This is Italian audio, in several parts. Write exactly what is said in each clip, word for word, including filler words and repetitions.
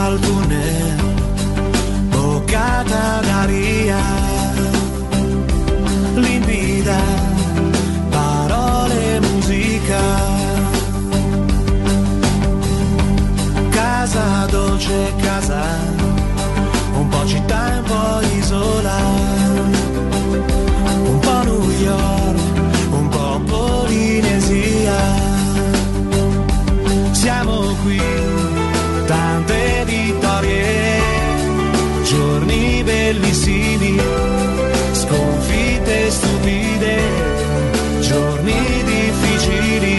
al tunnel, boccata d'aria, limpida, parole, musica, casa dolce, casa, un po' città e un po' isola, un po' New York, un po' Polinesia. Siamo qui, tante vittorie, giorni bellissimi, sconfitte stupide, giorni difficili,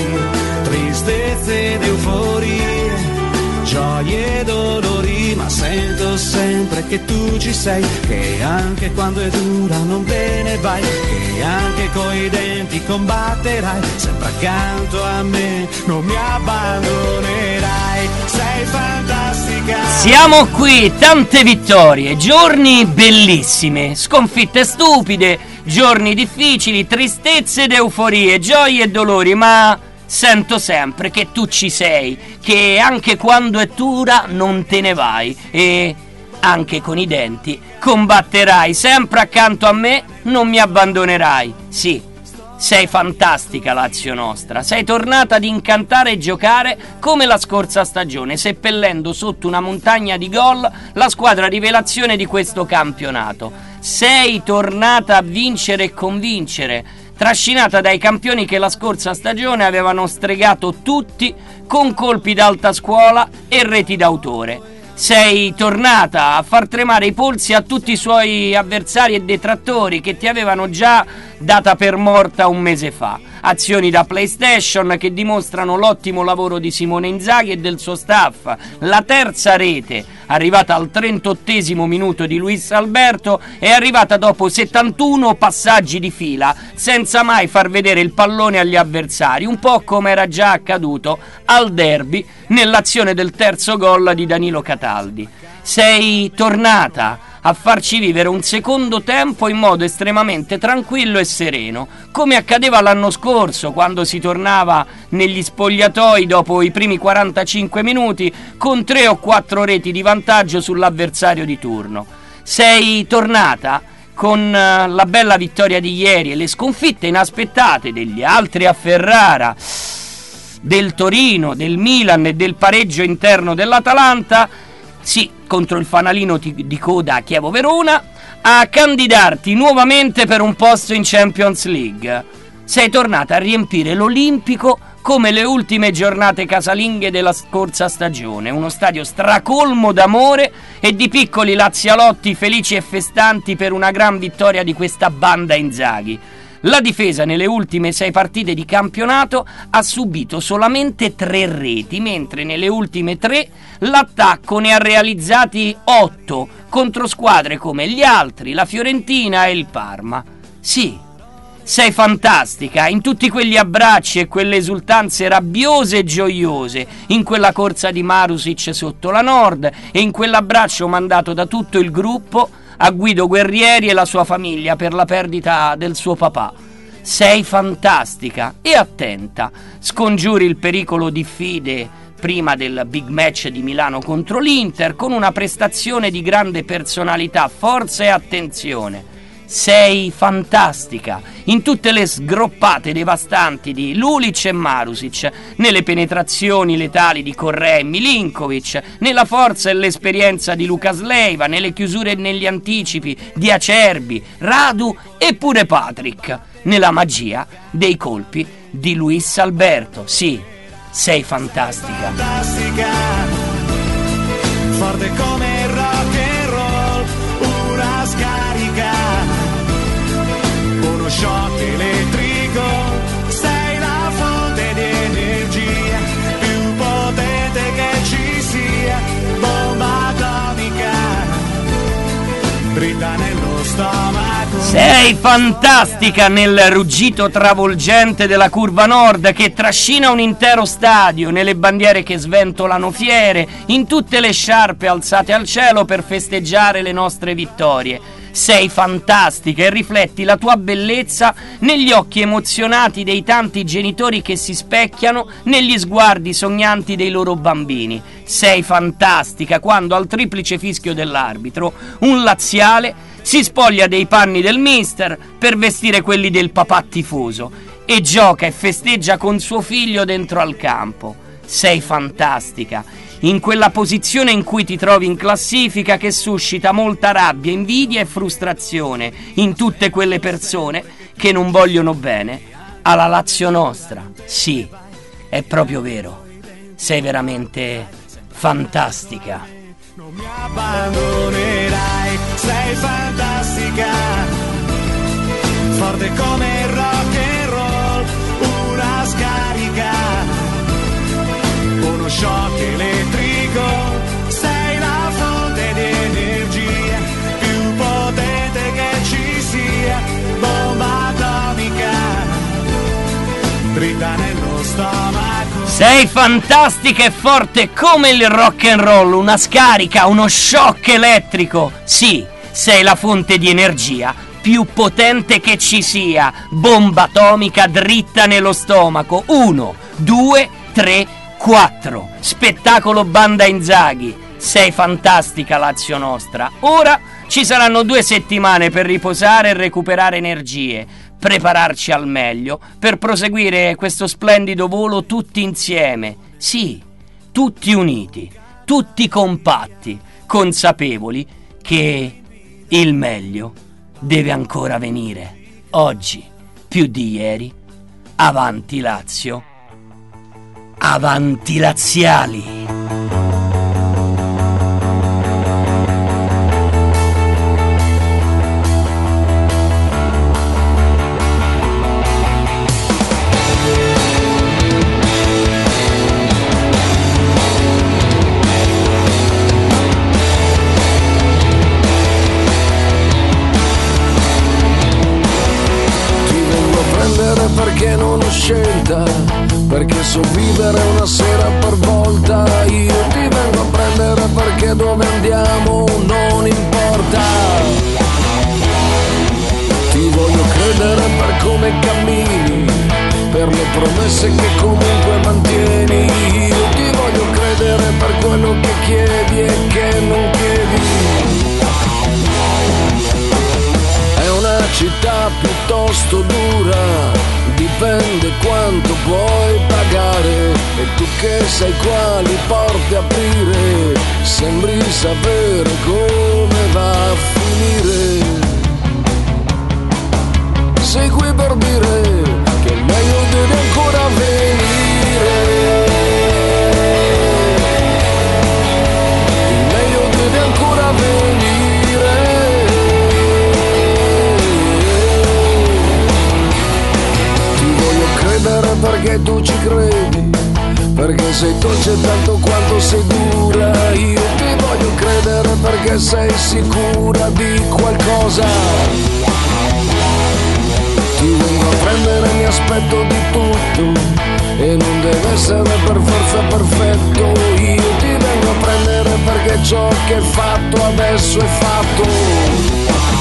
tristezze ed euforie, gioie e dolori, ma sento sempre che tu ci sei, che anche quando è dura non te ne vai, che anche coi denti combatterai, sempre accanto a me, non mi abbandonerai, sei fantastica. Siamo qui, tante vittorie, giorni bellissime, sconfitte stupide, giorni difficili, tristezze ed euforie, gioie e dolori, ma sento sempre che tu ci sei, che anche quando è dura non te ne vai e anche con i denti combatterai, sempre accanto a me, non mi abbandonerai. Sì, sei fantastica Lazio nostra, sei tornata ad incantare e giocare come la scorsa stagione, seppellendo sotto una montagna di gol la squadra rivelazione di questo campionato. Sei tornata a vincere e convincere, trascinata dai campioni che la scorsa stagione avevano stregato tutti con colpi d'alta scuola e reti d'autore. Sei tornata a far tremare i polsi a tutti i suoi avversari e detrattori che ti avevano già data per morta un mese fa. Azioni da PlayStation che dimostrano l'ottimo lavoro di Simone Inzaghi e del suo staff. La terza rete, arrivata al trentottesimo minuto di Luis Alberto, è arrivata dopo settantuno passaggi di fila, senza mai far vedere il pallone agli avversari, un po' come era già accaduto al derby nell'azione del terzo gol di Danilo Cataldi. Sei tornata a farci vivere un secondo tempo in modo estremamente tranquillo e sereno, come accadeva l'anno scorso quando si tornava negli spogliatoi dopo i primi quarantacinque minuti con tre o quattro reti di vantaggio sull'avversario di turno. Sei tornata con la bella vittoria di ieri e le sconfitte inaspettate degli altri a Ferrara, del Torino, del Milan e del pareggio interno dell'Atalanta, sì, contro il fanalino di coda a Chievo Verona, a candidarti nuovamente per un posto in Champions League. Sei tornata a riempire l'Olimpico come le ultime giornate casalinghe della scorsa stagione, uno stadio stracolmo d'amore e di piccoli lazialotti felici e festanti per una gran vittoria di questa banda Inzaghi. La difesa nelle ultime sei partite di campionato ha subito solamente tre reti, mentre nelle ultime tre l'attacco ne ha realizzati otto contro squadre come gli altri, la Fiorentina e il Parma. Sì, sei fantastica in tutti quegli abbracci e quelle esultanze rabbiose e gioiose, in quella corsa di Marusic sotto la Nord e in quell'abbraccio mandato da tutto il gruppo a Guido Guerrieri e la sua famiglia per la perdita del suo papà. Sei fantastica e attenta, scongiuri il pericolo di Fide prima del big match di Milano contro l'Inter con una prestazione di grande personalità, forza e attenzione. Sei fantastica in tutte le sgroppate devastanti di Lulic e Marusic, nelle penetrazioni letali di Correa e Milinkovic, nella forza e l'esperienza di Lucas Leiva, nelle chiusure e negli anticipi di Acerbi, Radu e pure Patrick, nella magia dei colpi di Luis Alberto. Sì, sei fantastica. Fantastica, forte come rock and roll, una scarica, uno shock elettrico, sei la fonte di energia più potente che ci sia, bomba atomica, dritta nello stomaco. Sei fantastica nel ruggito travolgente della curva nord che trascina un intero stadio, nelle bandiere che sventolano fiere, in tutte le sciarpe alzate al cielo per festeggiare le nostre vittorie. sei fantastica e rifletti la tua bellezza negli occhi emozionati dei tanti genitori che si specchiano negli sguardi sognanti dei loro bambini. Sei fantastica quando al triplice fischio dell'arbitro un laziale si spoglia dei panni del mister per vestire quelli del papà tifoso e gioca e festeggia con suo figlio dentro al campo. Sei fantastica in quella posizione in cui ti trovi in classifica che suscita molta rabbia, invidia e frustrazione in tutte quelle persone che non vogliono bene alla Lazio nostra. Sì, è proprio vero, sei veramente fantastica. Non mi abbandonerai, sei fantastica, forte come il rock and roll, una scarica, uno shock elettrico, sei la fonte di energia più potente che ci sia, bomba atomica, dritta nello stomaco. Sei fantastica e forte come il rock and roll, una scarica, uno shock elettrico. Sì, sei la fonte di energia più potente che ci sia, bomba atomica dritta nello stomaco. Uno, due, tre, quattro. Spettacolo Banda Inzaghi. Sei fantastica Lazio nostra. Ora ci saranno due settimane per riposare e recuperare energie, prepararci al meglio per proseguire questo splendido volo tutti insieme. Sì, tutti uniti, tutti compatti, consapevoli che il meglio deve ancora venire. Oggi, più di ieri. Avanti Lazio. Avanti laziali. Perché non ho scelta, perché so vivere una sera per volta. Io ti vengo a prendere perché dove andiamo non importa. Ti voglio credere per come cammini, per le promesse che comunque mantieni. Io ti voglio credere per quello che chiedi e che non chiedi. È una città piuttosto dura, dipende quanto puoi pagare, e tu che sai quali porte aprire, sembri sapere come va a finire. Sei qui per dire che il meglio deve ancora venire, il meglio deve ancora venire. Perché tu ci credi, perché sei dolce tanto quanto sei dura. Io ti voglio credere perché sei sicura di qualcosa. Ti vengo a prendere, mi aspetto di tutto e non deve essere per forza perfetto. Io ti vengo a prendere perché ciò che è fatto adesso è fatto.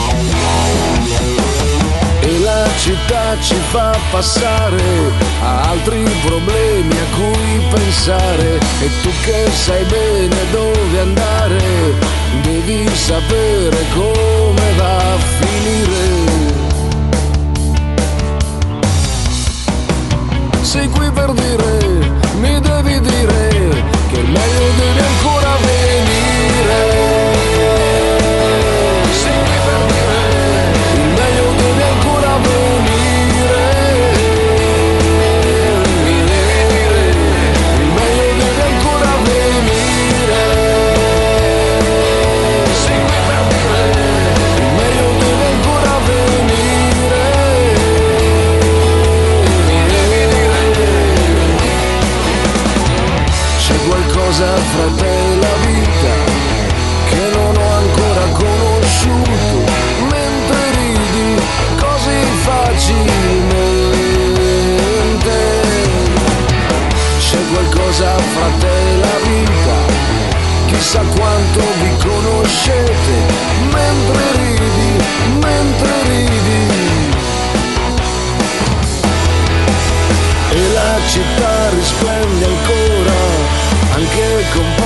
E la città ci fa passare a altri problemi a cui pensare, e tu che sai bene dove andare, devi sapere come va a finire. Sei qui per dire, mi devi dire che il meglio deve ancora venire. Sei qui per dire, il meglio deve ancora venire. Mi devi dire, il meglio deve ancora venire. Sei qui per dire, il meglio deve ancora venire. Mi devi dire, c'è qualcosa fra te e la vita che non ho ancora conosciuto, mentre ridi così facilmente. C'è qualcosa fra te e la vita chissà quanto vi conoscete, mentre ridi, mentre ridi. E la città risplende ancora, anche con